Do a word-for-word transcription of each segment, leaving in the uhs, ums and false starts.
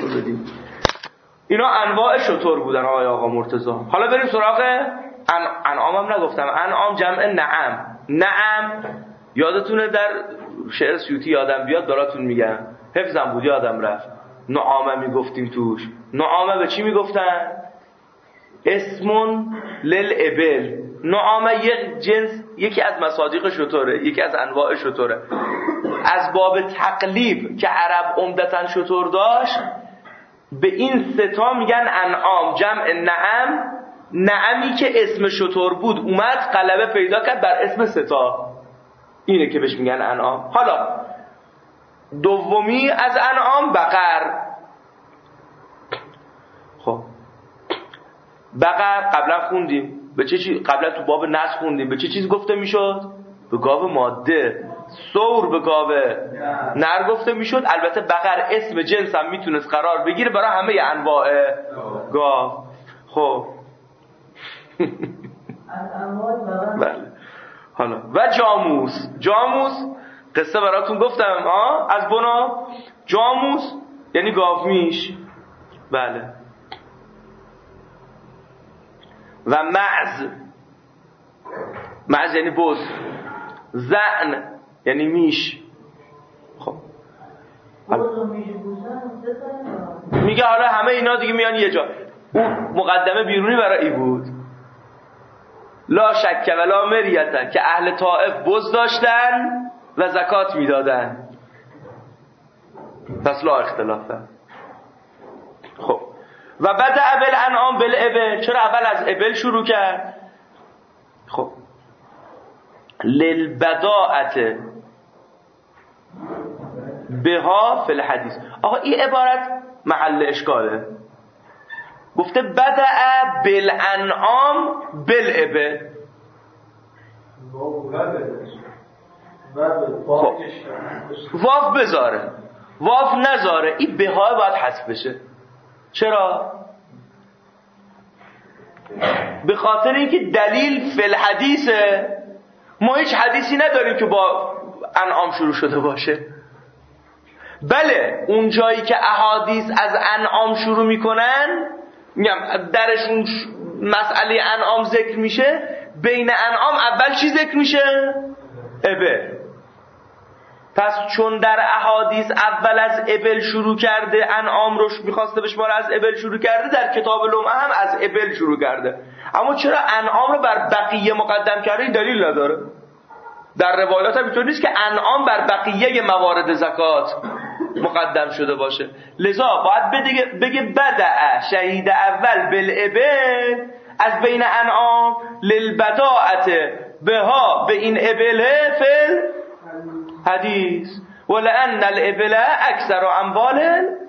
بدیم. اینا انواع شتر بودن آقای آقا مرتضی. حالا بریم سراغ ان... انعام هم نگفتم. انعام جمع نعم. نعم یادتونه در شعر سیوطی یادم بیاد براتون میگم، حفظم بود یادم رفت. نعامه میگفتیم توش. نعامه به چی میگفتن؟ اسمون للابل. نعامه یک جنس، یکی از مصادیق شتره، یکی از انواع شتره. از باب تقلیب که عرب عمدتاً شتر داشت، به این ستا میگن انعام جمع نعم. نعمی که اسم شتر بود اومد غلبه پیدا کرد بر اسم ستا، اینه که بهش میگن انعام. حالا دومی از انعام بقر. خب بقر قبلا خوندیم به چه چیز، قبلا تو باب نص خوندیم به چه چیز گفته میشد؟ به گاو ماده. ثور به گاو نر گفته میشد. البته بقر اسم جنس هم میتونست قرار بگیره برای همه انواع گاو. خب بله. حالا و جاموس. جاموس قصه براتون گفتم ها از بنا. جاموس یعنی گاومیش. بله. و معز. معز یعنی بز. زعن یعنی میش. خب میگه حالا همه اینا دیگه میان یه جا. اون مقدمه بیرونی برای ای بود. لا شک ولا مریت که اهل طائف بز داشتن و زکات میدادن، پس لا اختلافه. خب و بدأ بالانعام بالابل. چرا اول از ابل شروع کرد؟ خب للبداعت بها فی الحدیث. آقا این عبارت محل اشکاله. گفته بدأ بالانعام بالابل. خب واف بذاره واف نذاره، این بها باید حذف بشه. چرا؟ به خاطر اینکه دلیل فی الحدیثه. ما هیچ حدیثی نداریم که با انعام شروع شده باشه. بله اون جایی که احادیث از انعام شروع میکنن، میگم درشون مسئله انعام ذکر میشه، بین انعام اول چی ذکر میشه؟ ابل. پس چون در احادیث اول از ابل شروع کرده، انعام رو میخواسته بشماره از ابل شروع کرده، در کتاب لمعه هم از ابل شروع کرده. اما چرا انعام رو بر بقیه مقدم کرده دلیل نداره. در روایات هم اینطور نیست که انعام بر بقیه موارد زکات مقدم شده باشه. لذا باید بگه, بگه بدأ شهید اول بالابل از بین انعام للبداعت بها به این ابله فل حدیث ولأن الابل اکثر اموال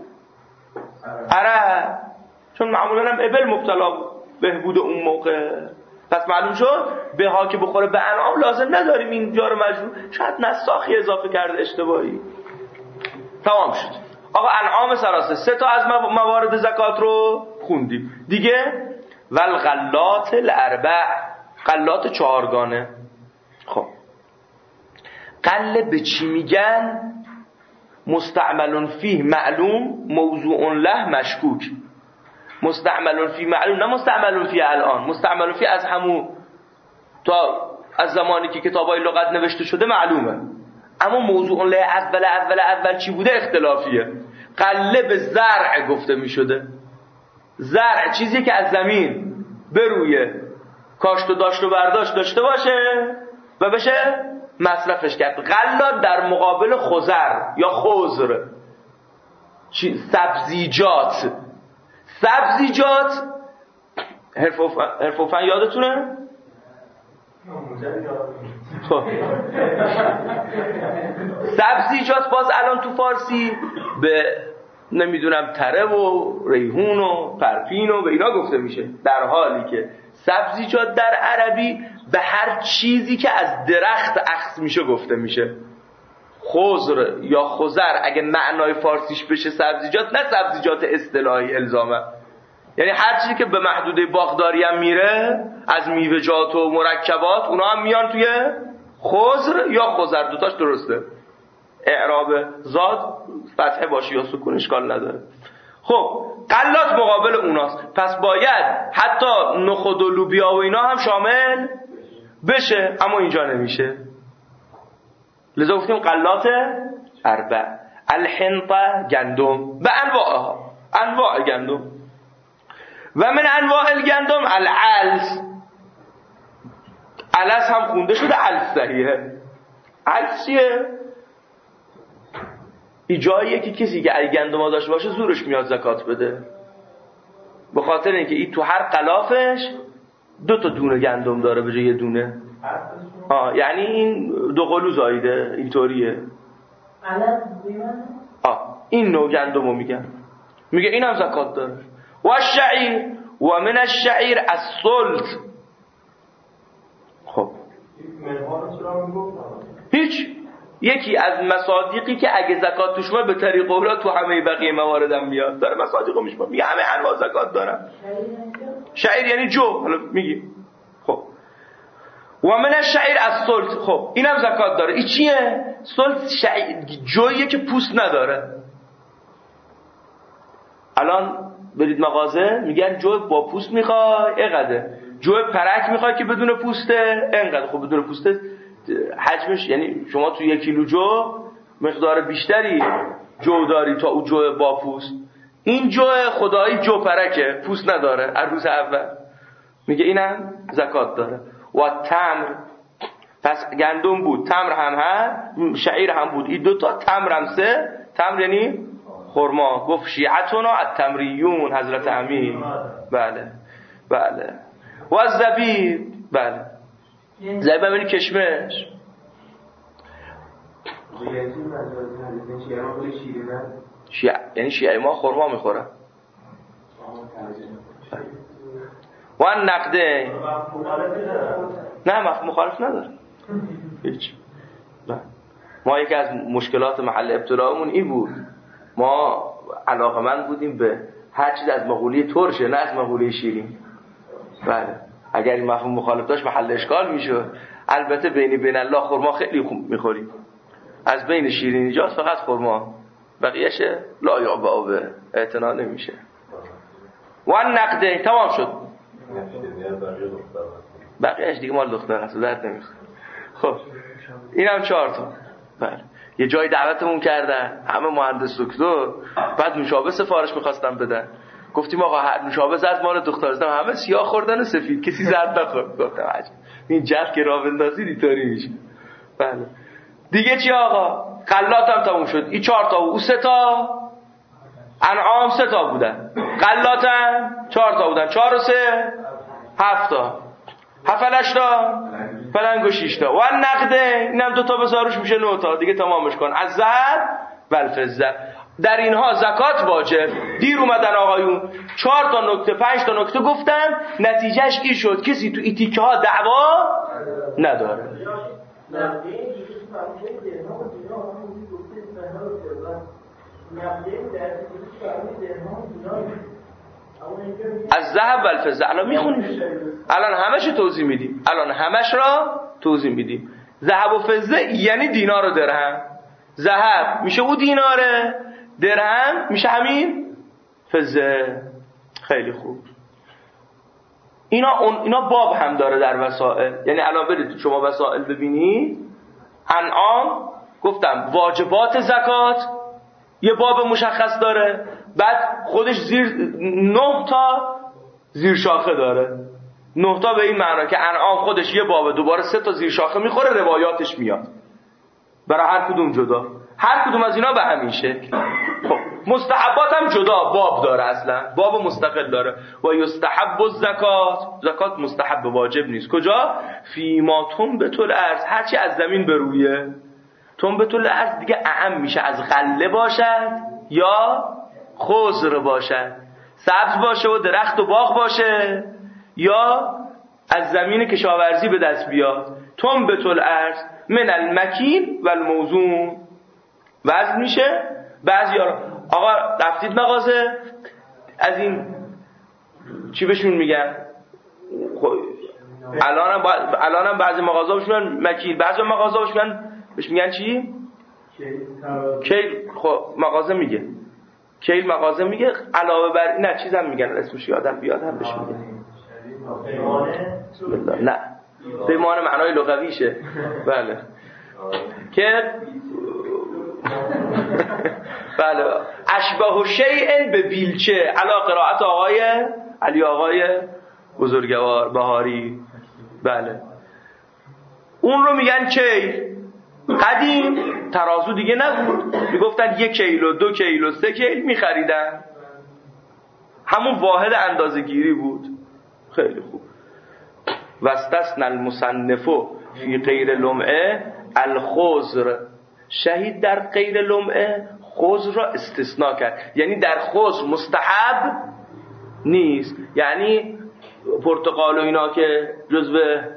عرب. چون معمولا هم ابل مبتلا بهبود اون موقع، پس معلوم شد به ها که بخوره به انعام لازم نداریم اینجا رو مجبور. شاید نساخی اضافه کرده اشتباهی. تمام شد. آقا انعام سراسه سه تا از موارد زکات رو خوندیم دیگه. والغلات الاربع. غلات چهارگانه. خب قله به چی میگن؟ مستعمل فیه معلوم موضوع له مشکوک. مستعمل فی معلوم، نه مستعمل فی الان. مستعمل فی از همون تا از زمانی که کتابای لغت نوشته شده معلومه، اما موضوع له اول اول اول چی بوده اختلافیه. قله به زرع گفته می شده. زرع چیزی که از زمین به روی کاشت و داشت و برداشت داشته باشه و بشه مصرفش کرد. غلات در مقابل خضر یا خضر، سبزیجات. سبزیجات حرف و فن یادتونه؟ خب سبزیجات باز الان تو فارسی به نمیدونم تره و ریحون و پرپین و به اینا گفته میشه، در حالی که سبزیجات در عربی به هر چیزی که از درخت اخذ میشه گفته میشه. خضر یا خضر اگه معنای فارسیش بشه سبزیجات، نه سبزیجات اصطلاحی الزاما، یعنی هر چیزی که به محدوده باغداری هم میره از میوه‌جات و مرکبات، اونا هم میان توی خضر یا خضر. دوتاش درسته. اعراب زاد فتحه باشه یا سکون اشکال نداره. خب غلات مقابل اوناست، پس باید حتی نخود و لوبیا و اینا هم شامل بشه، اما اینجا نمیشه. لذا گفتیم غلات اربع. الحنطه گندم و انواعها، انواع گندم. و من انواع الگندم العلس. علس هم خونده شده علس صحیحه. علس چیه؟ این جاییه که کسی که اگه گندم ها داشته باشه زورش میاد زکات بده، به خاطر اینکه این تو هر غلافش دو تا دونه گندم داره به جای یه دونه. آه یعنی این دو قلو زایده اینطوریه. آه این نوع گندم رو میگن، میگه این هم زکات داره. و الشعیر و من الشعیر السلط. خب هیچ یکی از مصادیقی که اگه زکات توش به طریق اولا تو همه بقیه موارد هم میاد، داره مصادیقو میشه میگه همه انواع زکات دارن. شعیر یعنی جو، حالا میگی خب و من الشعیر السلط. خب اینم زکات داره. این چیه؟ سلط شعیر جویه که پوست نداره. الان برید مغازه میگن جو با پوست میخوای اینقدر، جو پرک میخوای که بدون پوسته اینقدر. خب بدون پوسته حجمش یعنی شما تو یک کیلو جو مقدار بیشتری جو داری تا اون جو با پوست. این جو خدایی جو پرکه، پوست نداره از روز اول، میگه اینم زکات داره. و تمر، پس گندم بود، تمر هم هست، شعیر هم بود، این دوتا تمر هم سه. تمر یعنی خرما. گفت شیعتنا التمریون حضرت امیر. بله بله. و زبیب، بله زبیب هم یعنی کشمش. شیعه یعنی شیعه ما خرما میخورن. و نقده نه مفهوم مخالف نداره هیچ. ما یکی از مشکلات محل ابتلاءمون این بود، ما علاقمند بودیم به هر چیز از مقوله ترشه نه از مقوله شیرین. بله اگر این مفهوم مخالف داشت محل اشکال میشد. البته بینی بین الله خرما خیلی خوب میخوریم، از بین شیرینی جاست فقط خرما، بقیه‌اش لا یعبا به اعتنا نمیشه. و نقده تمام شد، بقیه‌اش دیگه مال دختر هست درد نمیخوره. خب اینم چهار تا. بله یه جای دعوتمون کردن همه مهندس دکتر، بعد نوشابه سفارش می‌خواستن بدن، گفتیم آقا نوشابه زرد مال دختر زدم، همه سیاه خوردن و سفید، کسی زرد نخورد. گفتم عجب این جلد که راه بندازی اینطوری میشه. بله دیگه چی آقا؟ غلات هم تموم شد. این چهار تا بود، او سه تا. انعام سه تا بودن، غلات هم چهار تا بودن. چهار و سه هفت تا، هفتش تا فلنگ و شیش تا. و نقده اینم دو تا بذاروش میشه نه تا. دیگه تمامش کن. از ذهب و الفضه. در اینها زکات واجب. دیر اومدن آقایون چهار تا نکته پنج تا نکته گفتم، نتیجهش این شد کسی تو این تیکه ها دعوا نداره. از ذهب و الفضه الان میخونیم، الان همش رو توضیح میدیم، الان همش را توضیح میدیم. ذهب و فضه یعنی دینار و درهم. ذهب میشه او دیناره، درهم میشه همین فضه. خیلی خوب. اینا اینا باب هم داره در وسائل، یعنی الان برید شما وسائل ببینید. انعام گفتم واجبات زکات یه باب مشخص داره، بعد خودش زیر نه تا زیر شاخه داره. نه تا به این معنی که انعام خودش یه باب، دوباره سه تا زیر شاخه میخوره، روایاتش میاد برای هر کدوم جدا. هر کدوم از اینا به همین شکل. خب مستحبات هم جدا باب داره، اصلا باب مستقل داره. و یستحب الزکات، زکات مستحب واجب نیست. کجا؟ فی ما تنبت الارض، هرچی از زمین برویه. تنبت الارض دیگه اعم میشه، از غله باشد یا خضر باشد، سبز باشه و درخت و باغ باشه یا از زمین کشاورزی به دست بیاد. تنبت الارض من المکین و الموزون، وزن میشه. بعضی ها آقا رفتید مغازه از این چی بهشون میگن، خب الانم با... الانم بعضی مغازه بهشون مکین، بعضی مغازه بهشون بهش میگن چی؟ کی. خب مغازه میگه کیل مغازه میگه علاوه بر نه چیزم میگن اسمش یادم بیاد هم بهش میگه بسم الله. نه پیمانه معنای لغویشه بله که بله اشبه شیء به بیلچه علا قرائت آقای علی آقای بزرگوار بهاری بله اون رو میگن کیل. قدیم ترازو دیگه نبود میگفتن یک کیلو دو کیلو سه کیل میخریدن همون واحد اندازه گیری بود. خیلی خوب. واستثنى المصنف فی غیر لمعه الخضر شهید در غیر لمعه خضر را استثناء کرد یعنی در خضر مستحب نیست یعنی پرتقال و اینا که جزو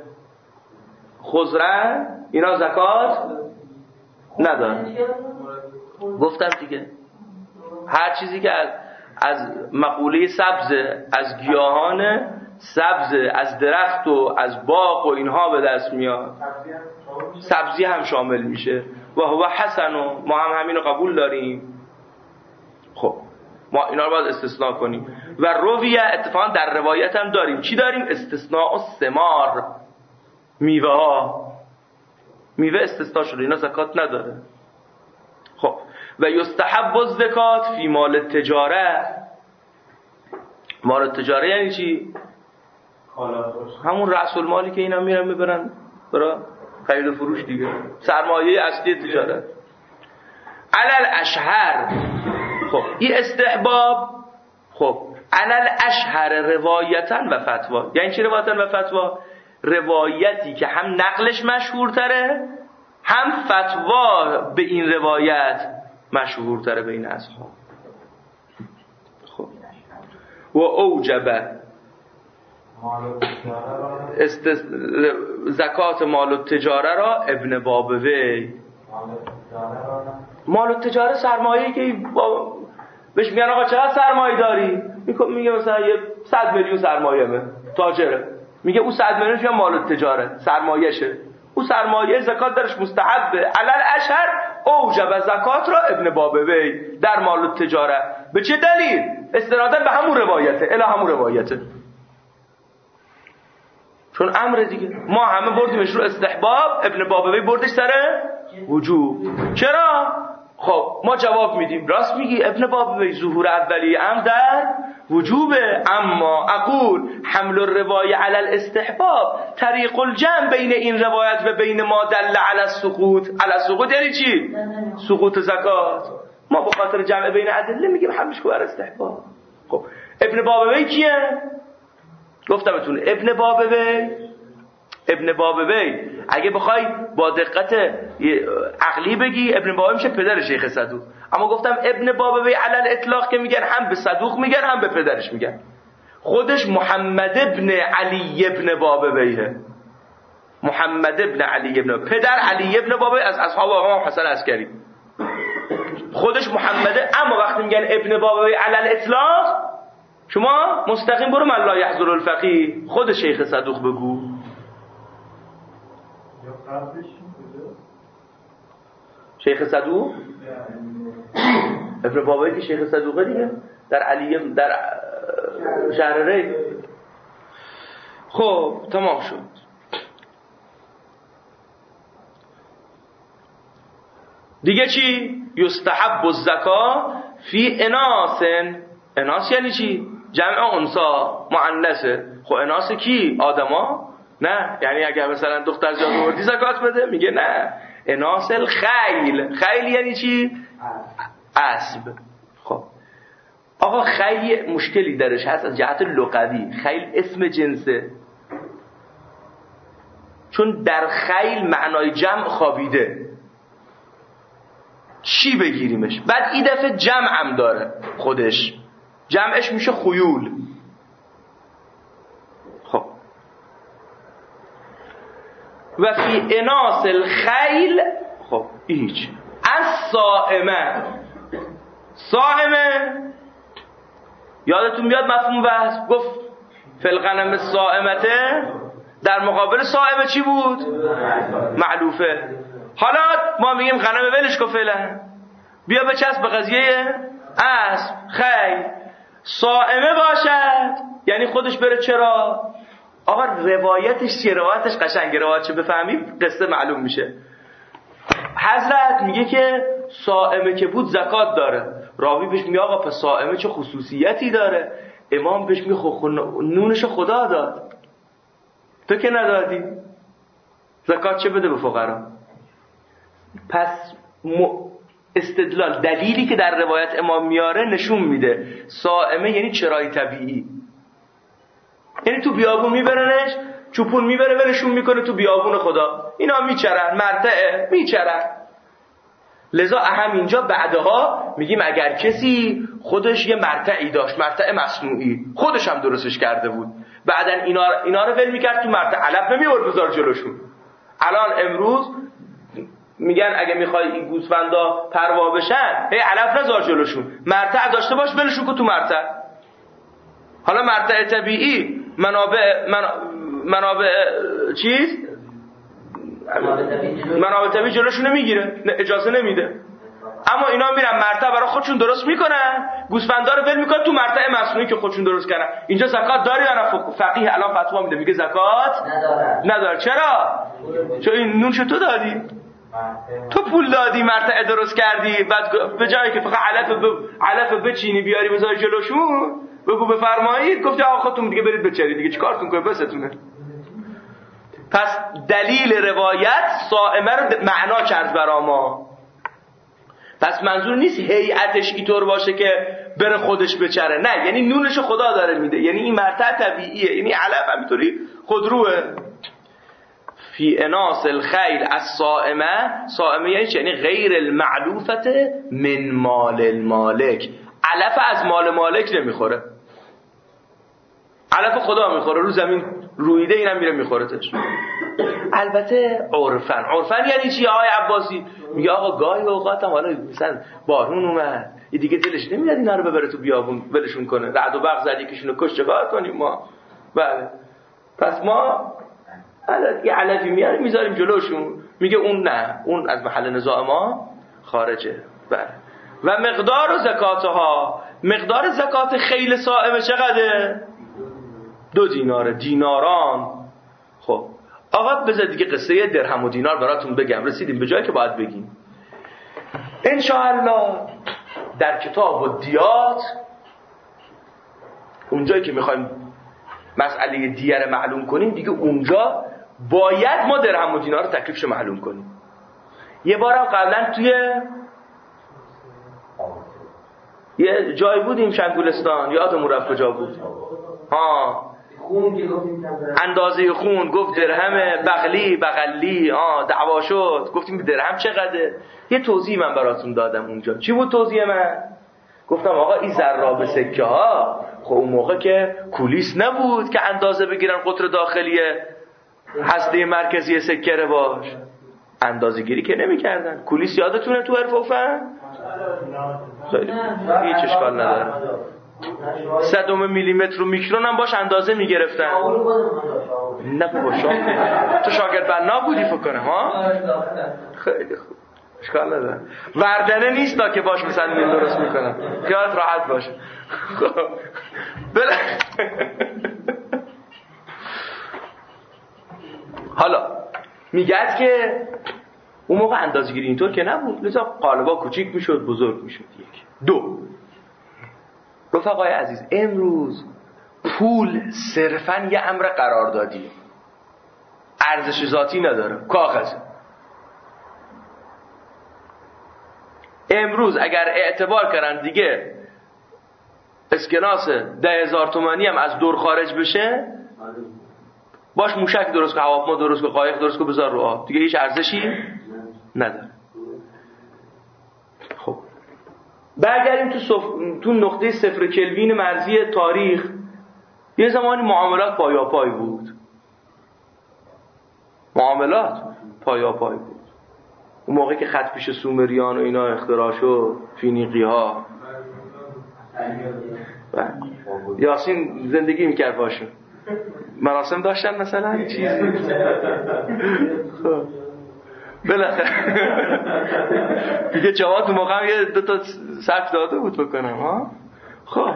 خضرن اینا زکات ندارن. گفتم دیگه هر چیزی که از از مقوله سبز از گیاهان سبز از درخت و از باغ و اینها به دست میاد سبزی هم شامل میشه و هو حسن و ما هم همین رو قبول داریم. خب ما اینا رو باید استثناء کنیم و رویه اتفاقا در روایت هم داریم چی داریم استثناء و ثمار میوه ها میوه استثناء شده اینا زکات نداره. خب و یستحب الزکات فی مال التجاره مال التجاره یعنی چی همون رأس المالی که اینا میرن میبرن برای خرید و فروش دیگه سرمایه اصلی تجارت علل اشهر. خب این استحباب خب علل اشهر روایتا و فتوا یعنی چی روایتا و فتوا روایتی که هم نقلش مشهورتره هم فتوا به این روایت مشهورتره بین اصحاب. خب و اوجب است... زکات مال التجاره را ابن بابوی مال التجاره سرمایه‌ای که با... بهش میگن آقا چقدر سرمایه داری میگه مثلا یه صد میلیون سرمایه‌مه تاجره میگه او صد میلیونش میگه مال التجاره سرمایه‌شه او سرمایه زکات درش مستحبه علل اشهر اوجب زکات را ابن بابوی در مال التجاره. به چه دلیل استنادا به همون روایته الی همون روایته چون امر دیگه ما همه بردیمش رو استحباب ابن بابوی بردش سر وجوب. چرا؟ خب ما جواب میدیم راست میگی ابن بابوی ظهور اولی امر در وجوبه اما اقول حمل الروایه علی الاستحباب طریق الجمع بین این روایت و بین ما دل علی السقوط. علی السقوط یعنی چی؟ سقوط زکات. ما به خاطر جمع بین ادله میگیم حملش کو بر استحباب. خب ابن بابوی کیه؟ گفتم بهتون ابن بابوی ابن بابوی اگه بخوای با دقت عقلی بگی ابن بابوی میشه پدر شیخ صدوق اما گفتم ابن بابوی علی الاطلاق که میگن هم به صدوق میگن هم به پدرش میگن. خودش محمد ابن علی ابن بابویه محمد ابن علی ابن پدر علی ابن بابوی از اصحاب آقا حسن عسکری خودش محمده. اما وقتی میگن ابن بابوی علی الاطلاق شما مستقیم برو من لا یحضر الفقیه خود شیخ صدوق بگو. شیخ صدوق ابن بابوی که شیخ صدوقه دیگه در علی در شهر ری. خب تمام شد. دیگه چی؟ یستحب الزکا فی اناس. اناس یعنی چی؟ جمع انسا مؤنثه. خب اناس کی؟ آدما؟ نه یعنی اگر مثلا دختر زاد آوردی زکات بده میگه نه اناس الخیل. خیل یعنی چی؟ اسب. خب آقا خیل مشکلی درش هست از جهت لغوی. خیل اسم جنسه چون در خیل معنای جمع خوابیده چی بگیریمش. بعد این دفعه جمع هم داره خودش جمعش میشه خیول. خب و فی اناس الخیل خب هیچ از صائمه. صائمه یادتون بیاد مفهوم بحث گفت فلغنم صائمته در مقابل صائمه چی بود؟ معلوفه. حالا ما میگیم غنم ولش کن فعلا بیا بچسب به قضیه اسب، خیل صائمه باشد یعنی خودش بره. چرا؟ آقا روایتش چیه؟ روایتش قشنگه، روایت چه بفهمید قصه معلوم میشه. حضرت میگه که صائمه که بود زکات داره. راوی بهش میگه آقا پس صائمه چه خصوصیتی داره؟ امام بهش میگه خب نونش خدا داد، تو که ندادی، زکات چه بده به فقرا؟ پس استدلال دلیلی که در روایت امام میاره نشون میده صائمه یعنی چرای طبیعی، یعنی تو بیابون میبرنش، چوپون میبره ولشون میکنه تو بیابون خدا، اینا میچرن، مرتعه میچرن. لذا اهم اینجا بعدها میگیم اگر کسی خودش یه مرتعی داشت، مرتع مصنوعی، خودش هم درستش کرده بود، بعدن اینا اینا رو ول میکرد تو مرتع، علف نمیورد بذار جلوشون. الان امروز میگن اگه میخوای این گوسفندا پروا بشن هی علف نذار جلوشون، مرتع داشته باش ولشون کو تو مرتع. حالا مرتع طبیعی منابع من... منابع چیز منابع طبیعی جلوشون نمیگیره، اجازه نمیده، اما اینا میرن مرتع برای خودشون درست میکنن، گوسفندا رو ول میکنن تو مرتع مصنوعی که خودشون درست کردن. اینجا زکات داره یا نه؟ فقیه الان فتوا میده میگه زکات نداره. نداره. چرا؟ چون این نونش تو دادی، تو پول دادی، مرتع درست کردی، بعد به جایی که فقط علف ب... علف بچینی بیاری بذاری جلوشون بگو بفرمایید، گفتی آقا خودتون دیگه برید بچرید دیگه چیکارتون کنید بستونه. پس دلیل روایت صائمه رو معنا کرد برا ما. پس منظور نیست هیئتش اینطور باشه که بره خودش بچره، نه، یعنی نونش خدا داره میده، یعنی این مرتع طبیعیه، یعنی علف همینطوری خودروه. فی اناس الخیل الصائمه، صائمه یعنی چه؟ یعنی غیر المعلوفت من مال المالک، علف از مال مالک نمیخوره، علف خدا میخوره، رو زمین رویده اینم میره میخورتش. البته عرفن، عرفن یعنی چی آقای عباسی؟ میگه آقا گاهی اوقات هم حالا مثلا بارون اومد یه دیگه دلش نمیاد اینا رو ببره تو بیابون ولشون کنه، رعد و برق زد یکیشونو کش، چیکار کنیم ما؟ بله پس ما یه علفی میاریم میذاریم جلوشون، میگه اون نه، اون از محل نزاع ما خارجه. بله. و مقدار زکاتها، مقدار زکات خیل صائمه چقدره؟ دو دیناره، دیناران. خب آقا بذار دیگه قصه درهم و دینار براتون بگم، رسیدیم به جایی که باید بگیم انشاءالله. در کتاب و دیات اونجایی که میخوایم مسئله دیه رو معلوم کنیم دیگه اونجا باید ما درهم و دینار رو تکلیفش معلوم کنیم. یه بارم قبلا توی یه جای بودیم شنگولستان، یادمون رفت کجا بود، ها اندازه خون گفت درهم بغلی بغلی، آه دعوا شد، گفتیم درهم چقدره، یه توضیح من براتون دادم اونجا. چی بود توضیح من؟ گفتم آقا این ضراب سکه ها خب اون موقع که کولیس نبود که اندازه بگیرن قطر داخلی هسته مرکزی سکه رو باش، اندازه گیری که نمی کردن. کولیس یادتونه تو حرف و فن؟ خیلی هیچ اشکال نداره. صدم میلیمتر رو میکرون هم باش اندازه میگرفتن. نه بابا تو شاگرد بنا بودی فکر کنم ها؟ خیلی خوب اشکال نداره. وردنه نیست تا که باش مثلا میل درست میکنن، خیالت راحت باشه. بله. حالا میگه که اون موقع اندازه‌گیری اینطور که نبود، لذا قالبا کوچیک میشد بزرگ میشد. یک دو رفقای عزیز، امروز پول صرفاً یه امر قراردادی، ارزش ذاتی نداره، کاغذ. امروز اگر اعتبار کردن دیگه اسکناس ده هزار تومانی هم از دور خارج بشه، باش موشک درست که، هواپیما درست که، قایق درست که، بذار رو آب، دیگه هیچ ارزشی نداره. خب برگردیم تو, صف... تو نقطه صفر کلوین مرزی تاریخ. یه زمانی معاملات پایاپای بود، معاملات پایاپای بود. اون موقعی که خط پیش سومریان و اینا اختراع شد، فینیقی ها، یاسین زندگی میکرد باشون، مراسم داشتن مثلا چیزی. بالاخره دیگه جواد تو موقع یه دو تا سرک داده بود بکنم ها. خب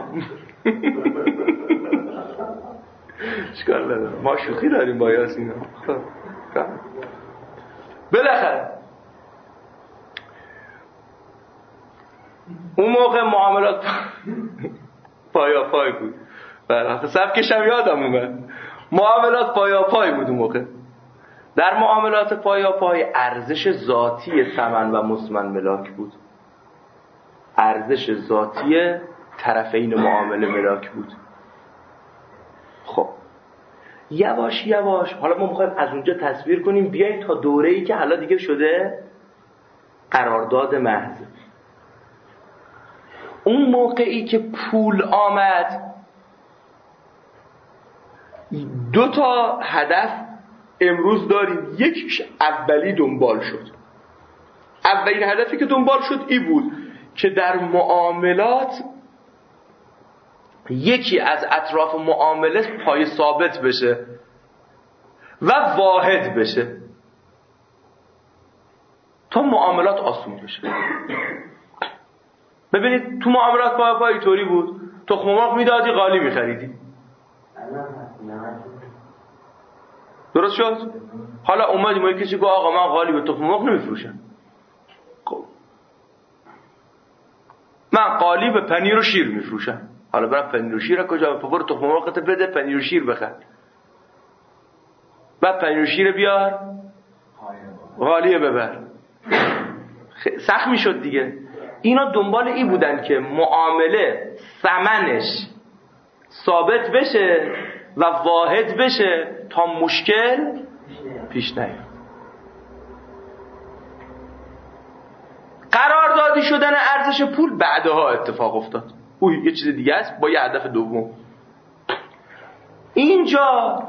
اشکال نداره، ما شوخی داریم با یاسین. خب بالاخره اون موقع معاملات پایا پای بود. بله سبکش هم یادم اومد. معاملات پایا پای بود اون موقع. در معاملات پایا پای ارزش ذاتی ثمن و مسمن ملاک بود. ارزش ذاتی طرفین معامله ملاک بود. خب یواش یواش حالا ما میخوایم از اونجا تصویر کنیم بیاییم تا دوره‌ای که حالا دیگه شده قرارداد محض. اون موقعی که پول آمد دو تا هدف امروز داریم. یکیش اولی دنبال شد. اولین هدفی که دنبال شد این بود که در معاملات یکی از اطراف معامله پای ثابت بشه و واحد بشه تا معاملات آسون بشه. ببینید تو معاملات پای پای طوری بود تخم مرغ میدادی قالی میخریدی. درست شد؟ حالا اومدیم ما کسی گفت آقا من قالی به تخم مرغ نمیفروشم. خب من قالی به پنیر و شیر میفروشم. حالا برم پنیر و شیر کجا؟ برو تخم مرغت بده پنیر و شیر بخر. بعد پنیر و شیر بیار قالیه ببر. سخت میشد دیگه. اینا دنبال این بودن که معامله ثمنش ثابت بشه و واحد بشه تا مشکل پیش نیاد. قراردادی شدن ارزش پول بعدها اتفاق افتاد. اوه یه چیز دیگه است با یه هدف دوم. اینجا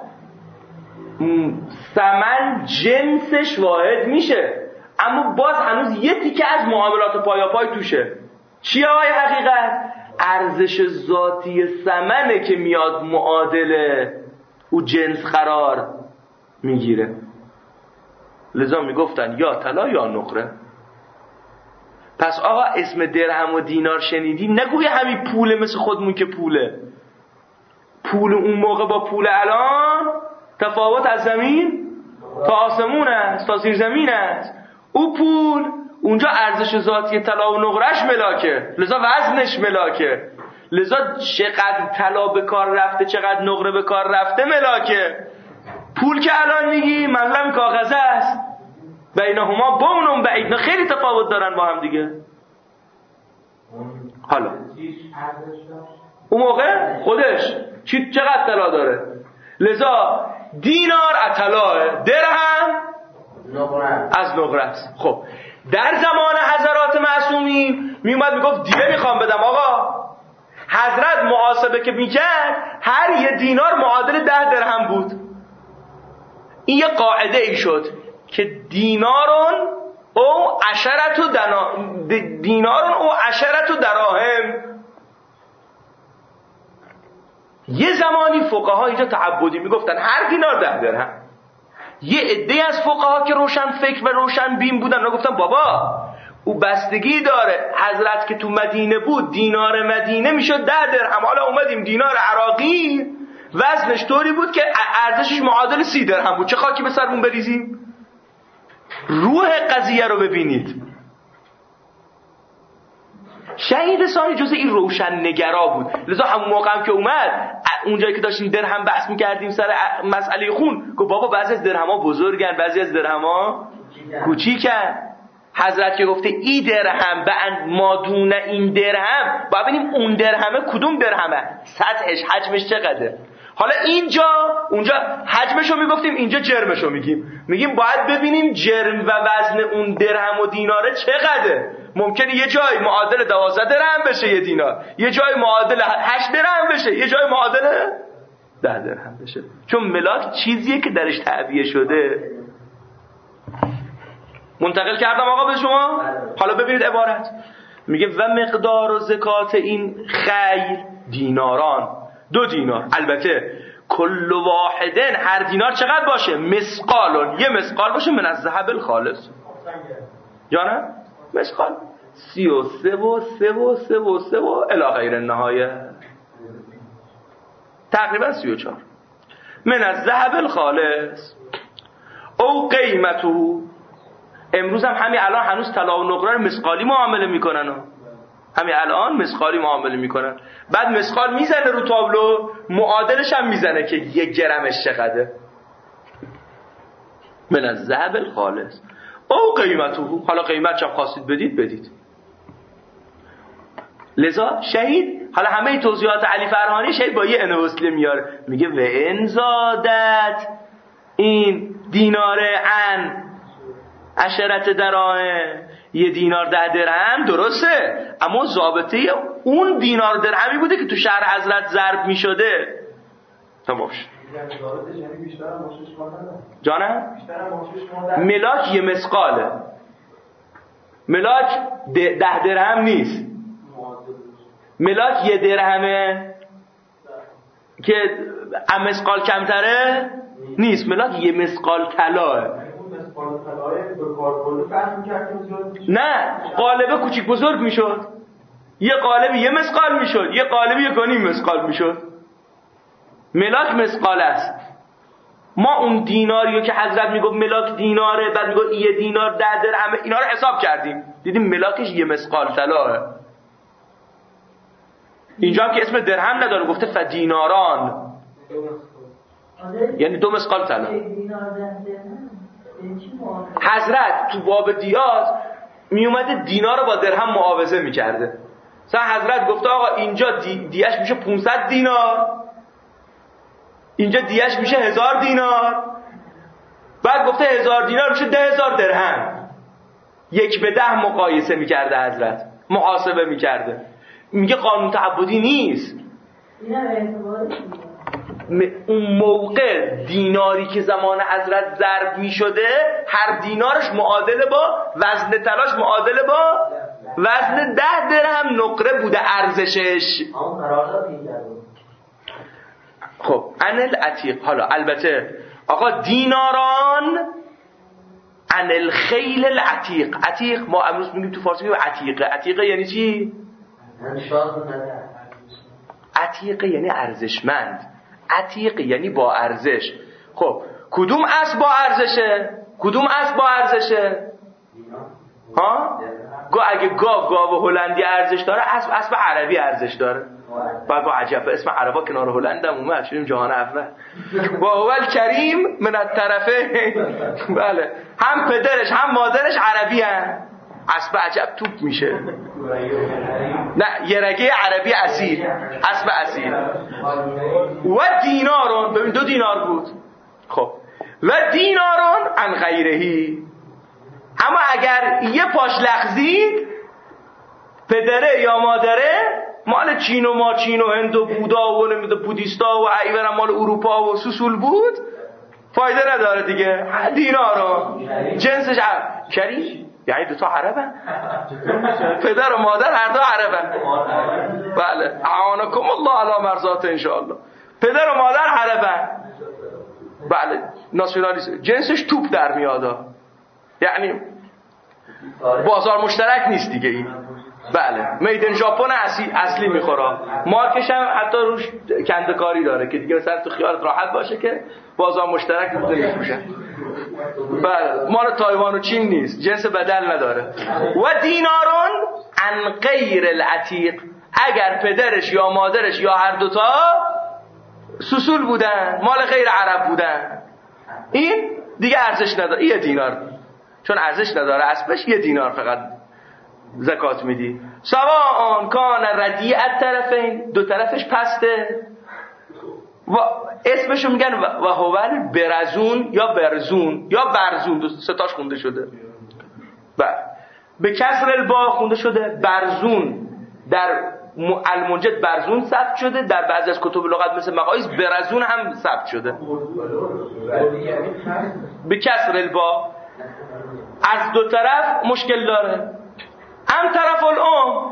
ثمن جنسش واحد میشه اما باز هنوز یه تیکه از معاملات پایاپای توشه. چیه های حقیقت؟ ارزش ذاتی ثمنه که میاد معادل او جنس قرار میگیره. لذا میگفتن یا طلا یا نقره. پس آقا اسم درهم و دینار شنیدی نگوی همین پوله مثل خودمون که پوله. پول اون موقع با پول الان تفاوت از زمین تا آسمون است تا زیر زمین است. او پول اونجا ارزش ذاتی طلا و نقرهش ملاکه لذا وزنش ملاکه لذا چقدر طلا به کار رفته چقدر نقره به کار رفته ملاکه. پول که الان میگی مقلم کاغذه است بینهما بونم بعید. خیلی تفاوت دارن با هم دیگه. حالا اون موقع خودش چی چقدر طلا داره لذا دینار از طلاه درهم از نقره است. خب در زمان حضرات معصومین میومد میگفت دیگه میخوام بدم آقا. حضرت محاسبه که میکرد هر یه دینار معادل ده درهم بود. این یه قاعده ای شد که دینارون او عشرت دنا... دینارون او عشرت دراهم. یه زمانی فقها اینجا تعبدی میگفتن هر دینار ده درهم. یه عده از فقها که روشن فکر و روشن بین بودن و گفتن بابا او بستگی داره. حضرت که تو مدینه بود دینار مدینه میشد ده درهم. حالا اومدیم دینار عراقی وزنش طوری بود که ارزشش معادل سی درهم بود. چه خاکی به سرمون بریزیم؟ روح قضیه رو ببینید. شهید ثانی جز این روشن نگرا بود. لذا همون موقع هم که اومد اونجایی که داشتیم درهم بحث میکردیم سر مسئله خون گفت بابا بعضی از درهم‌ها بزرگن بعضی از درهم‌ها کوچیکن. حضرت که گفته ای درهم به مادون این درهم با ببینیم اون درهمه کدوم درهمه سطحش حجمش چقدره. حالا اینجا اونجا حجمشو میگفتیم اینجا جرمشو میگیم. میگیم باید ببینیم جرم و وزن اون درهم و دیناره چقدره. ممکنه یه جای معادل دوازده درهم بشه یه دینار یه جای معادل هشت درهم بشه یه جای معادل ده درهم بشه. چون ملاک چیزیه که درش تعبیه شده. منتقل کردم آقا به شما. حالا ببینید عبارت میگه و مقدار و زکات این خیر دیناران دو دینار. البته کل واحدن هر دینار چقدر باشه؟ مسقالون یه مسقال باشه من از ذهب الخالص. جانم مسقال سی و سه و سه و سه و سه و الی غیر النهایه، تقریبا سی و چهار. من از ذهب الخالص او قیمته. امروز هم همین الان هنوز طلا و نقره رو مسقالی معامله میکنن، همین الان مسقالی معامله میکنن. بعد مسقال میزنه رو تابلو، معادلش هم میزنه که یک گرمش چقدره. من از ذهب الخالص او قیمته. حالا قیمت چه خواستید بدید بدید. لذا شهید، حالا همه توضیحات علی فرهانی شهید با یه انوسله میاره، میگه و انزادت این دینار ان عشرت دراهم، یه دینار ده درهم درسته، اما ضابطه اون دینار درهمی بوده که تو شهر حضرت ضرب میشده. تمام شد. جانم ملاک یه مسقاله، ملاک ده درهم نیست، ملاک یه درهمه که مسقال کمتره نیست، ملاک یه مسقال طلاه. نه قالبه کوچیک بزرگ میشد، یه قالب یه مسقال میشد، یه قالب یک و نیم مسقال میشد. ملاک مسقال است. ما اون دیناریو که حضرت میگفت ملاک دیناره، بعد میگفت یه دینار ده درهم، اینا رو حساب کردیم دیدیم ملاکش یه مسقال طلاه. اینجا هم که اسم درهم نداره، گفته فدیناران، یعنی دو مسقال طلا. حضرت تو باب دیات می اومده دینار رو با درهم معاوضه میکرده. مثلا حضرت گفته آقا اینجا دی دیش میشه پانصد دینار، اینجا دیش میشه هزار دینار، بعد گفته هزار دینار میشه ده هزار درهم. یک به ده مقایسه میکرده حضرت، محاسبه میکرده. میگه قانون تعبدی نیست. اون موقع دیناری که زمان حضرت ضرب می شده هر دینارش معادله با وزن طلاش، معادله با وزن ده درهم نقره بوده ارزشش. خب عن العتیق. حالا البته آقا دیناران عن الخیل العتیق. عتیق ما امروز میگیم تو فارسی میگیم عتیقه. عتیقه یعنی چی؟ عتیقه یعنی ارزشمند، عتیق یعنی با ارزش. خب کدوم اسب با ارزشه؟ کدوم اسب با ارزشه؟ ها؟ گا اگه گاو گاو هلندی ارزش داره، اسب اسب عربی ارزش داره. بعد با عجب اسم عربا کنار هلند هم اومد، شدیم جهان اول. با اول کریم من الطرفه. بله هم پدرش هم مادرش عربی هن. اسب عجب توپ میشه. نه یه رگه عربی اصیل، اسب اصیل. و دینارون، ببین دو دینار بود. خب و دینارون عن غیرهی. اما اگر یه پاش لغزید، پدره یا مادره مال چین و ماچین و هند و بودا و نمیده بودیستا و ایورم مال اروپا و سوسول بود، فایده نداره دیگه. دینارون جنسش عرب. کریم یعنی دوتا عربن، پدر و مادر هر دو عربن. بله اعانکم الله علی مرضات انشاءالله. پدر و مادر عربن. بله ناسیونالیسم، جنسش توپ در میاد، یعنی بازار مشترک نیست دیگه این. بله میدن ژاپن اصلی اصلی میخوره، مارکش هم حتی روش کندکاری داره که دیگه مثلا تو خیالت راحت باشه که بازار مشترک نمیفروشن. بله مال تایوان و چین نیست، جنس بدل نداره. و دینارون عن غیر العتیق. اگر پدرش یا مادرش یا هر دوتا سوسول بودن، مال غیر عرب بودن، این دیگه ارزش نداره. یه دینار چون ارزش نداره اسبش، یه دینار فقط زکات میدی. سواء کان ردیع الطرفین، دو طرفش پسته. و اسمشو میگن و هوال برزون یا برزون یا برزون، دو ستاش خونده شده. بله به کسر البا خونده شده برزون. در المنجد برزون ثبت شده، در بعضی از کتب لغت مثل مقایس برزون هم ثبت شده به کسر البا. از دو طرف مشکل داره. هم طرف الام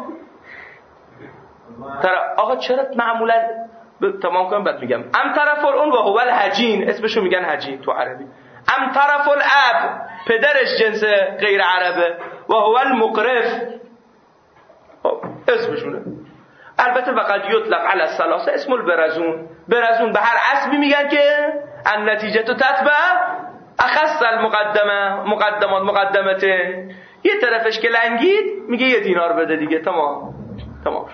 طرف. آقا چرا معمولا ب... تمام کنم بعد میگم. هم طرف الام و هو الحجین، اسمشو میگن حجین تو عربی. ام طرف الاب، پدرش جنس غیر عربه، و هو المقرف، اسمشونه. البته وقد یطلق علی الثلاثه اسم البرزون، برزون به هر اسمی میگن که النتیجه تتبع اخص المقدمه، مقدمات مقدمته، یه طرفش که لنگید میگه یه دینار بده دیگه، تمام تمام.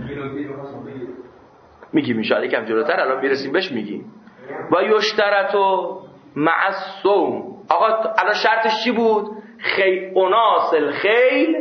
میگیم ان شاء الله یکم جلوتر الان میرسیم بهش میگیم. و یشترطو مع الصوم، آقا الان شرطش چی بود؟ خیل اناس الخیل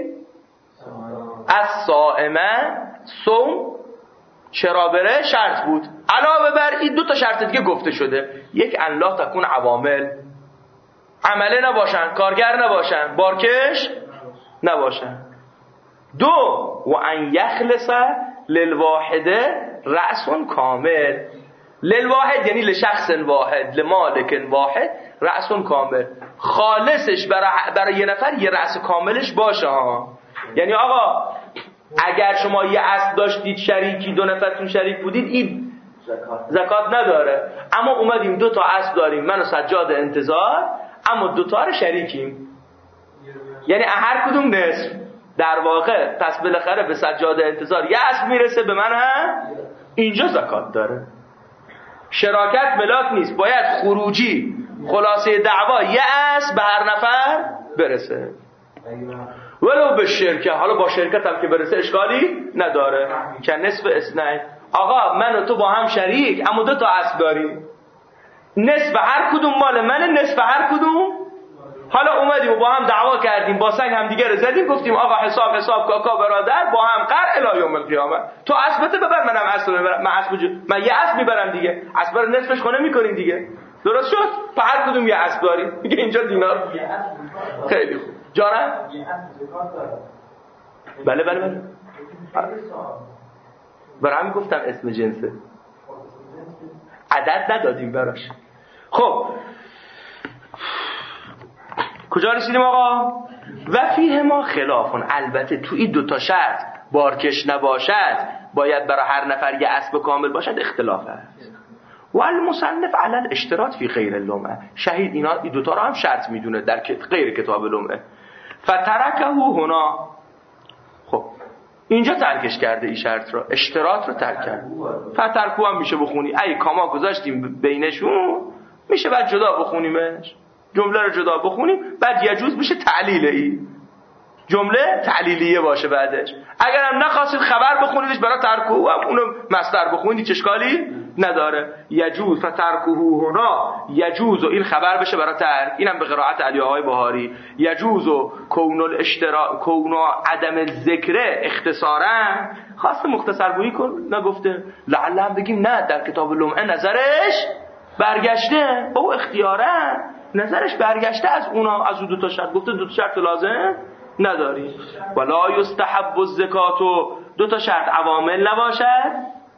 الصائمه، صوم چرا بره شرط بود. علاوه بر این دو تا شرط دیگه گفته شده، یک ان لا تکون عوامل، عمله نباشن، کارگر نباشن، بارکش نباشن. دو و ان یخلص للواحده رأس کامل، للواحد یعنی لشخص واحد، لمالک واحد، رأس کامل، خالصش برای برای یه نفر یه رأس کاملش باشه ها. یعنی آقا اگر شما یه اسب داشتید شریکی، دو نفرتون شریک بودید، این زکات نداره، اما اومدیم دو تا اسب داریم، من و سجاد انتظار، اما دو تا رو شریکیم، یعنی هر کدوم نصف در واقع، پس بالاخره به سجاد انتظار یه اسب میرسه، به من هم اینجا زکات داره. شراکت ملاک نیست، باید خروجی خلاصه دعوا یه اسب به هر نفر برسه، ولو به شرکت، حالا با شرکت هم که برسه اشکالی نداره. که نصف اثنین، آقا من و تو با هم شریک اما دو تا اسب داریم، نصف هر کدوم مال منه، نصف هر کدوم. حالا اومدیم و با هم دعوا کردیم، با سنگ هم دیگه رو زدیم، گفتیم آقا حساب حساب کاکا برادر، با هم قر الی یوم القیامه، تو اسبت ببر منم اسب ببرم، من اسب جو... من یه اسب میبرم دیگه، اسب رو نصفش خونه میکنیم دیگه، درست شد؟ په هر کدوم یه اسب داریم میگه اینجا دینار. خیلی خوب جانم. بله بله بله برای همین گفتم اسم جنسه، عدد ندادیم براش. خب کجا رسیدیم آقا؟ و فیه ما خلافون، البته تو این دوتا شرط بارکش نباشد، باید برای هر نفر یه اسب کامل باشد، اختلاف است. و المصنف علی الاشتراط فی غیر اللمعه، شهید اینا این دوتا رو هم شرط میدونه در غیر کتاب لمعه. فترکه هنا، خب اینجا ترکش کرده این شرط رو، اشتراط رو ترک کرد. فترکو هم میشه بخونی، ای کاما گذاشتیم بینشون، میشه بعد جدا بخونیمش، جمله رو جدا بخونیم، بعد یجوز بشه تعلیل، ای جمله تعلیلیه باشه بعدش. اگر هم نخواستید خبر بخونیدش برای ترکو، هم اونو مصدر بخونید چه اشکالی نداره. یجوز فترکوه هنا، یجوز و این خبر بشه برای ترک، اینم به قرائت علی آقای بهاری. یجوز و کون الاشتراء، کون عدم ذکر اختصارا، خواست مختصر گویی کن، نگفته لعل هم بگیم نه در کتاب لمعه نظرش برگشته، او اختیارا نظرش برگشته از اونا، از اون دو تا شرط گفته، دو تا شرط لازم نداری. ولا یستحب الزکات، دو تا شرط عوامل نباشد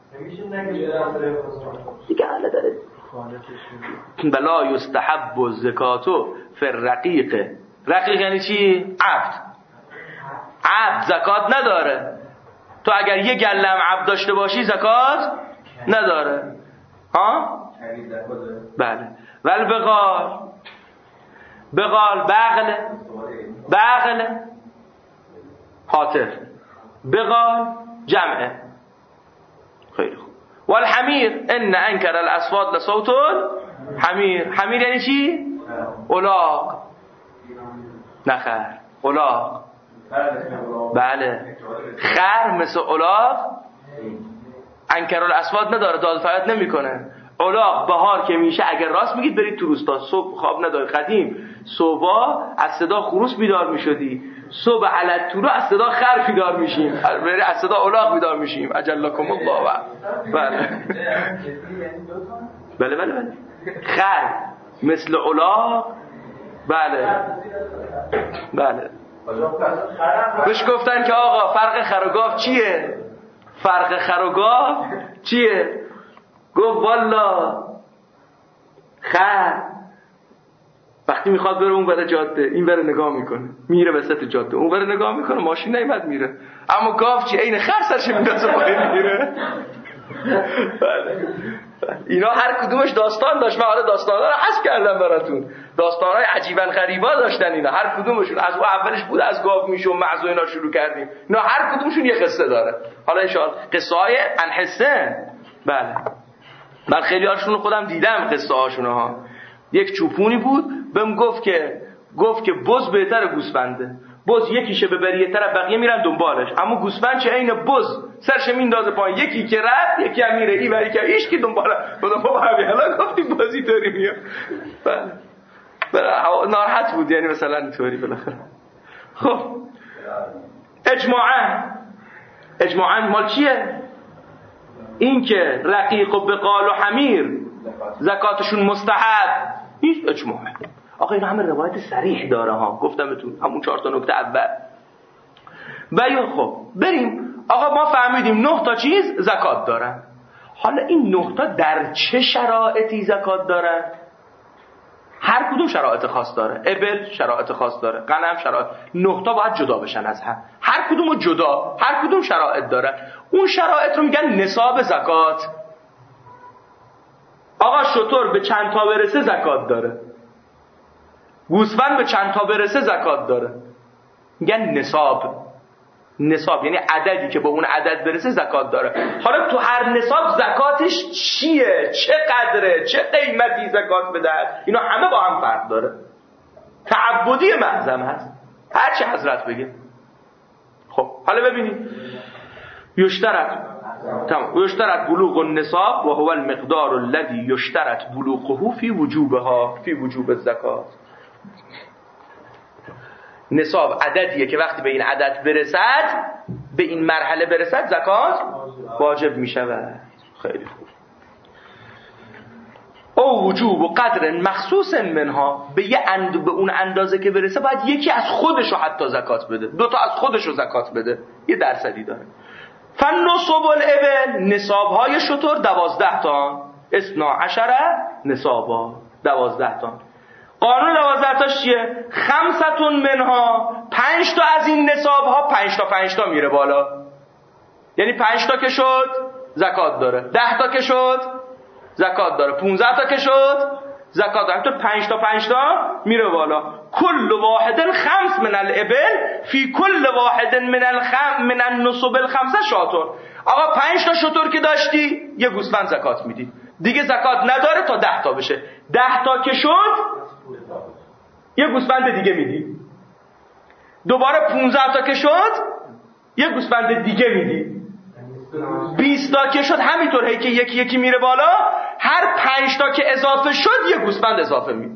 دیگه حالا داره. ولا یستحب الزکات فی الرقیق، رقیق یعنی چی؟ عبد. عبد زکات نداره، تو اگر یه گلم عبد داشته باشی زکات نداره ها؟ بله. ول بقال، بقال بغل، بغل حاطر، بقال جمعه. خیلی خوب. والحمیر ان انکر الاصوات لصوت حمیر، حمیر یعنی چی؟ الاغ، نخر، الاغ. بله خر مثل الاغ انکر الاصوات نداره، داد فریاد نمیکنه. الاغ بهار که میشه، اگر راست میگید برید تو روستا، صبح خواب نداری، قدیم صبح از صدا خروس بیدار میشدی، صبح علت طولو از صدا خر بیدار میشیم، بری از صدا الاغ بیدار میشیم، اجلکم الله. بله بله بله بله خر مثل الاغ. بله بله بهش گفتن که آقا فرق خر و گاو چیه؟ فرق خر و گاو چیه؟ گفت والا خر وقتی میخواد بره اون بره جاده، این بره نگاه میکنه، میره وسط جاده، اون بره نگاه میکنه، ماشین نیامد میره. اما گاو چی؟ عین خر سرش میندازه پایین میره. اینا هر کدومش داستان داشت. من حالا داستانا رو حذف کردم براتون. داستانای عجیبا غریبا داشتن اینا، هر کدومشون. از اون اولش بود از گاو میشه و مغز و اینا شروع کردیم. اینا هر کدومشون یه قصه داره. حالا ان شاء الله قصه های انحسه. بله من خیلی هاشون خودم دیدم قصه هاشون ها. یک چوپونی بود بهم گفت که گفت که بز بهتره گوسفنده. بز یکیشه ببری یه طرف بقیه میرن دنبالش، اما گوسفند چه عین بز سرش میندازه پایین، یکی که رفت یکی هم میره این وری که هیچ کی دنباله. خودم بابا همین الان گفتی بازی طوری میاد. بله ناراحت بود یعنی مثلا اینطوری بالاخره. خب اجماعا اجماعا مال چیه؟ این که رقیق و بقال و حمیر زکاتشون مستحب نیست. اجماع. آقا این همه روایت صریح داره ها، گفتم بهتون همون چهار تا نکته اول. بیا خب بریم. آقا ما فهمیدیم نه تا چیز زکات دارن. حالا این نه تا در چه شرایطی زکات دارن؟ هر کدوم شرایط خاص داره. ابل شرایط خاص داره، غنم شرایط. نه تا باید جدا بشن از هم، هر کدومو جدا، هر کدوم شرایط داره. اون شرایط رو میگن نصاب زکات. آقا شتر به چند تا برسه زکات داره، گوسفند به چند تا برسه زکات داره، میگن نصاب. نصاب یعنی عددی که به اون عدد برسه زکات داره. حالا تو هر نصاب زکاتش چیه، چه قدره، چه قیمتی زکات بده، اینا همه با هم فرق داره. تعبدی معظم هست هر چی حضرت بگه. خب حالا ببینید یشترط تمام یشترط بلوغ النصاب و هو المقدار الذي یشترط بلوغه فی وجوبها فی وجوب الزکات. نصاب عددیه که وقتی به این عدد برسد، به این مرحله برسد، زکات واجب می شود. خیلی خوب. او وجوب و قدر مخصوص منها، به یه اند به اون اندازه که برسه باید یکی از خودشو حتی زکات بده، دو تا از خودشو زکات بده، یه درصدی داره. فنصب الابل، نصابهای شتر دوازده تا، اثنا عشر نصابا، دوازده تا. قانون دوازده تاش چیه؟ خمستون منها، پنج تا از این نصاب ها پنج تا پنج تا میره بالا، یعنی پنج تا که شد زکات داره، ده تا که شد زکات داره، پونزده تا که شد زکات داره، تو پنج تا پنج تا میره بالا. کل واحد خمس من الابل فی کل واحد من الخم من النصب الخمسه شاتر. آقا پنج تا شتر که داشتی یه گوسفند زکات میدی، دیگه زکات نداره تا ده تا بشه. ده تا که شد یه گوسفند دیگه میدی، دوباره پونزده تا که شد یه گوسفند دیگه میدی، بیست تا که شد همینطور هی که یکی یکی میره بالا. هر پنج تا که اضافه شد یه گوسفند اضافه میدی.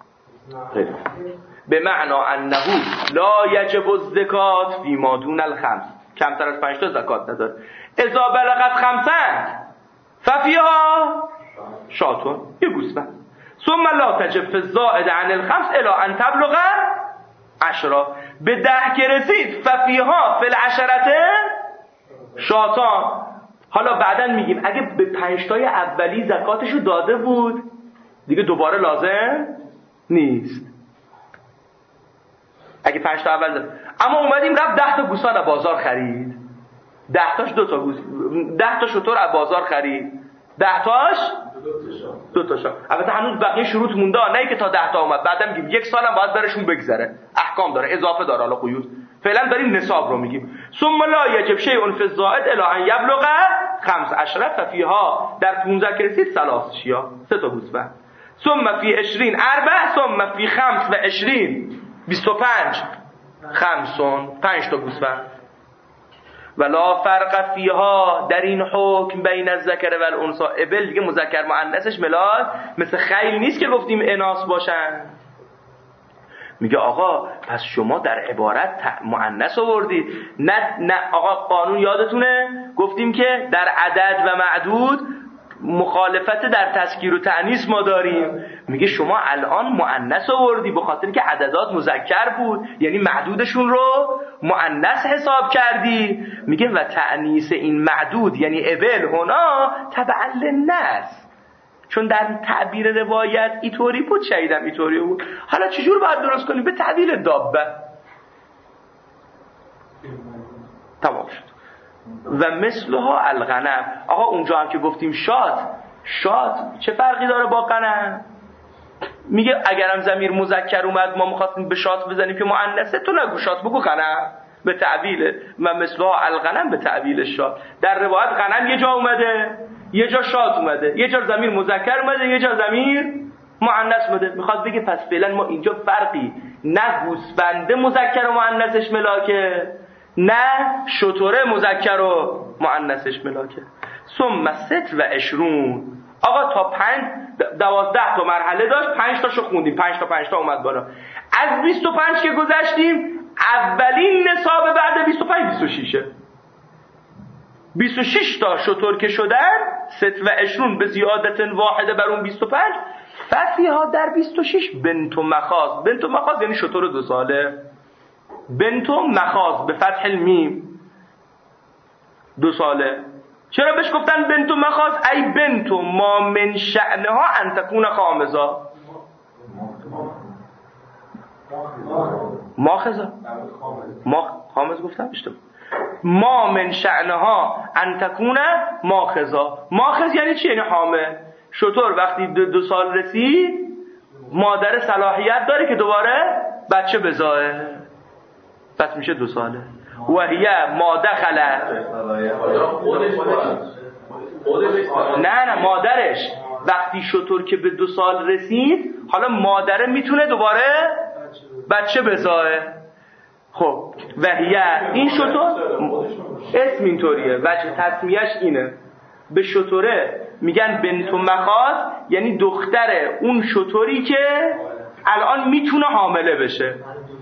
به معنا انه لا یجب الزکات فی ما دون الخمس، کمتر از پنج تا زکات نداره. اذا بلغت خمسن ففیها شاتون، یه گوسفند. ثم لا تجب فی الزائد عن الخمس الی ان تبلغ عشرة، به ده که رسید ففیها فی العشرة شاتان. حالا بعداً میگیم اگه به پنج تای اولی زکاتشو داده بود دیگه دوباره لازم نیست. اگه پنج تا اول داده. اما اومدیم رفت ده تا گوسفند از بازار خرید، ده تاش دو تا گوس ده تا شتر از بازار خرید، ده تاش دو تا شا. البته هنوز بقیه شروط مونده، نه که تا ده تا اومد. بعدم میگیم یک سالم باید برشون بگذره، احکام داره، اضافه داره، حالا قیود. فعلا داریم نصاب رو میگیم. ثم لا یجب شیء فی الزائد الی ان یبلغ خمس عشرة ففیها، در پانزده که رسید ثلاث شیا، سه تا گوسفند. ثم فی عشرین اربع، ثم فی خمس و عشرین بیست و پنج خمسون، پنج تا گوسفند. ولا فرق فیها، در این حکم بین الذکر و الانثى. ابل دیگه مذکر مؤنثش ملال مثل خیل نیست که گفتیم اناث باشن. میگه آقا پس شما در عبارت مؤنث آوردید. نه نه آقا قانون یادتونه گفتیم که در عدد و معدود مخالفت در تذکیر و تأنیث ما داریم. میگه شما الان مؤنث آوردی به خاطر که عددات مذکر بود، یعنی معدودشون رو مؤنث حساب کردی. میگه و تأنیث این معدود یعنی ابل هنا تبعا للناس، چون در تعبیر روایت اینطوری بود، شهیدم اینطوری بود. حالا چجور باید درست کنیم؟ به تعبیر دابه. تمام شد. و مثلها الغنم. آقا اونجا هم که گفتیم شاد، شاد چه فرقی داره با غنم؟ میگه اگرم ضمیر مذکر اومد ما می‌خواستیم به شات بزنیم که مؤنثه، تو نگو شات بگو غنم، به تعبیل و مثلها الغنم به تعبیل شات. در روایت غنم یه جا اومده، یه جا شات اومده، یه جا ضمیر مذکر اومده، یه جا ضمیر مؤنث اومده. میخواد بگه پس فعلا ما اینجا فرقی نه گوسفنده مذکر و مؤنثش ملاکه، نه شتره مذکر و مؤنثش ملاکه. ثم ست و عشرون. آقا تا پنج دوازده تا مرحله داشت، پنج تاشو خوندیم، پنج تا پنج تا اومد بالا. از بیست و پنج که گذشتیم، اولین نصاب بعد بیست و پنج بیست و شش. بیست و شش تا شتر که شدن، ست و عشرون به زیادت واحده بر اون بیست و پنج. ففیها در بیست و شش بنت و مخاض. بنت و مخاض یعنی شتر دو ساله. بنت و مخاض به فتح المیم، دو ساله. چرا بهش گفتن بنت و مخاض؟ ای بنت و ما من شأنها ان تکون خامزا. ماخذا ما خامز گفتم اشتباه. ما من شأنها ان تکون ماخذا. ماخذ یعنی چی؟ یعنی حامل. شتر وقتی دو, دو سال رسید مادر صلاحیت داره که دوباره بچه بزایه، پس میشه دو ساله. و هی ما دخلت، نه نه مادرش وقتی شتر که به دو سال رسید، حالا مادره میتونه دوباره بچه بزایه. خب و هی این شتر اسم اینطوریه، وجه تسمیهش اینه. به شتره میگن بنت و مخاض، یعنی دختر اون شتری که الان میتونه حامله بشه.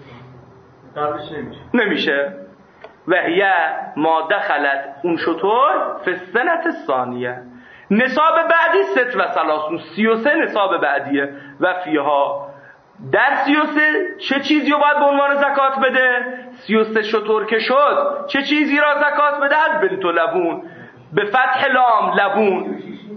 نمیشه. و هی ما دخلت اون شتر فی السنة الثانیه. نصاب بعدی ست و ثلاثون، سی و سه نصاب بعدیه. و فیها در سی و سه چه چیزی رو باید به عنوان زکات بده؟ سی و سه شتر که شد چه چیزی را زکات بده؟ از بنت و لبون به فتح لام، لبون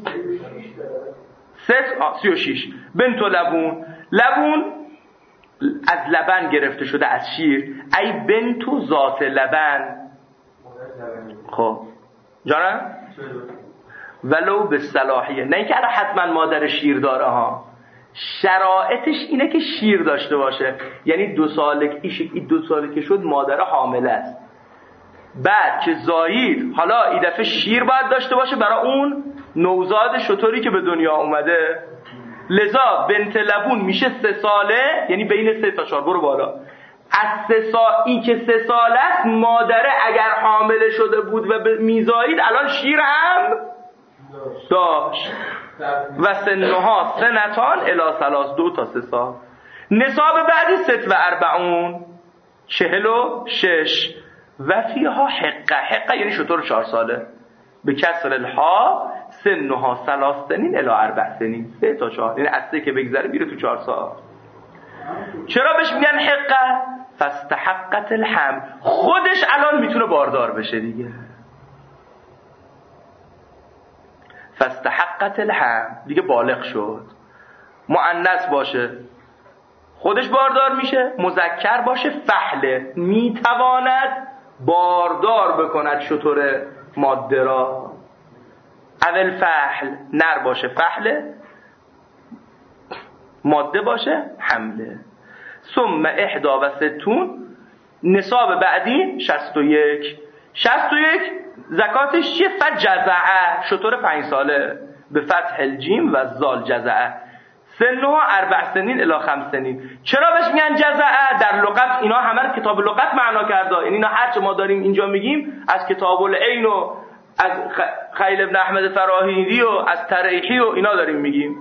ست سی و شیش. بنت و لبون، لبون از لبن گرفته شده، از شیر. ای بنتو ذات لبن. خب جانم ولو به صلاحیه، نه اینکه حتما مادر شیر داره ها، شرایطش اینه که شیر داشته باشه. یعنی دو ساله این دو ساله که شد مادر حامله است، بعد که زایید حالا این دفعه شیر باید داشته باشه برای اون نوزاد شتری که به دنیا اومده. لذا بنت لبون میشه سه ساله، یعنی بین سه تا چهار، برو بالا. از سه سالی که سه ساله است، مادره اگر حامله شده بود و به میزایید الان شیر هم داشت. و سنها سنتان الی ثلاث، دو تا سه سال. نصاب بعدی ست و اربعون، چهل و شش. و فیها حقه، حقه یعنی شتر چهار ساله. به کسر الها سنها ثلاث سنین الی اربع سنین، سه تا چهار، یعنی از سه که بگذره میره تو چهار سال. چرا بهش میگن حقه؟ فاستحقت الحمل، خودش الان میتونه باردار بشه دیگه. فاستحقت الحمل دیگه بالغ شد. مؤنث باشه خودش باردار میشه، مذکر باشه فحله، میتواند باردار بکند شتر ماده را. اول فحل نر باشه فحله، ماده باشه حمله. ثم احدا و ستون، نصاب بعدی شصت و یک. شصت و یک زکاتش چیه؟ فجزعه، شتر پنج ساله. به فتح الجیم و زال جزعه. سنها اربع سنین الی خمس سنین. چرا بهش میگن جزعه؟ در لغت اینا همه رو کتاب لغت معنا کرده، یعنی اینا هر چه ما داریم اینجا میگیم از کتاب العین و از خلیل ابن احمد فراهیدی و از تریحی و اینا داریم میگیم.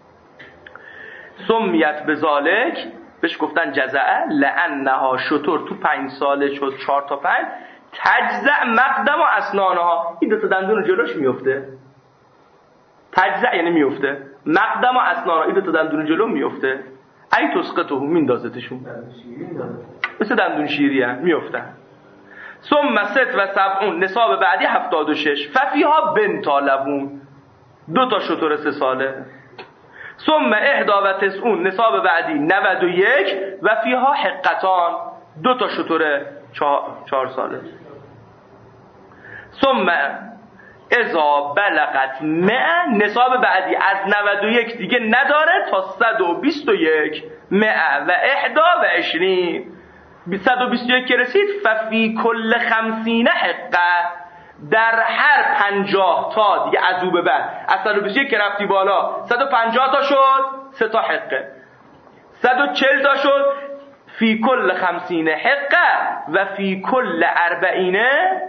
سمیت بذالک، بهش گفتن جزعه لانها شتر تو پنج ساله شد، چهار تا پنج، تجزع مقدم و اسنانها، این دو تا دندون جلوش میفته. تجزع یعنی میفته، مقدم و اسنانها، این دو تا دندون جلو میفته. ای تسقطه، میندازتشون، مثل دندون شیری هم میفتن. ثم ست و سبعون، نصاب بعدی هفتاد و شش. ففیها بنتا لبون، دو تا شتر سه ساله. ثم احدا و تسعون، نصاب بعدی نود و یک. و فیها حقتان، دو تا شتر چهار ساله. ثم اذا بلغت مئه نصاب بعدی از نود و یک دیگه نداره تا صد و بیست و یک مئه و احدا و عشرین صد و بیست و یک که رسید ففی کل خمسین حقه در هر پنجاه تا دیگه از او به بعد از صد و بیست و یک که رفتی بالا صد و پنجاه تا شد سه تا حقه صد و چهل تا شد فی کل خمسین حقه و فی کل اربعینه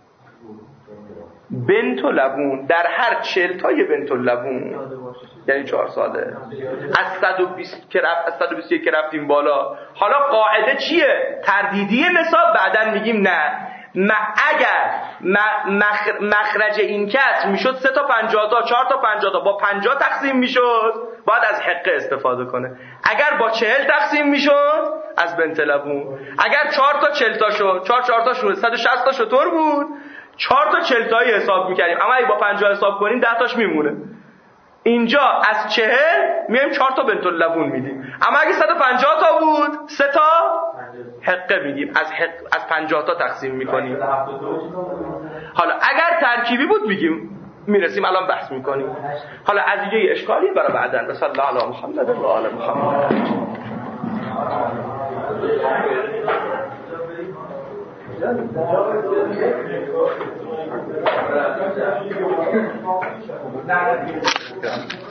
بنت لبون در هر چهل تا یه بنت لبون یعنی چهار ساله از صد و بیست که رفت از صد و بیست و یک که رفتیم بالا. حالا قاعده چیه؟ تردیدی نصاب بعدن میگیم نه ما اگر مخرج این کس میشد سه تا پنجاه تا چهار تا پنجاه تا با پنجاه تقسیم میشد باید از حقه استفاده کنه. اگر با چهل تقسیم میشد از بنت لبون. اگر چهار تا چهل تا شد چهار چهار تا شد صد و شصت تا شطور بود چهار تا چهل تایی حساب میکردیم اما اگه با پنجاه حساب کنیم ده تاش میمونه. اینجا از چهل میایم چهار تا بنت لبون میدیم اما اگه صد و پنجاه تا بود سه تا حقه میدیم از حق از پنجاه تا تقسیم میکنیم. حالا اگر ترکیبی بود میگیم میرسیم الان بحث میکنیم. حالا از اینجا اشکالی برای بعدن. صلی الله علی محمد و آل محمد.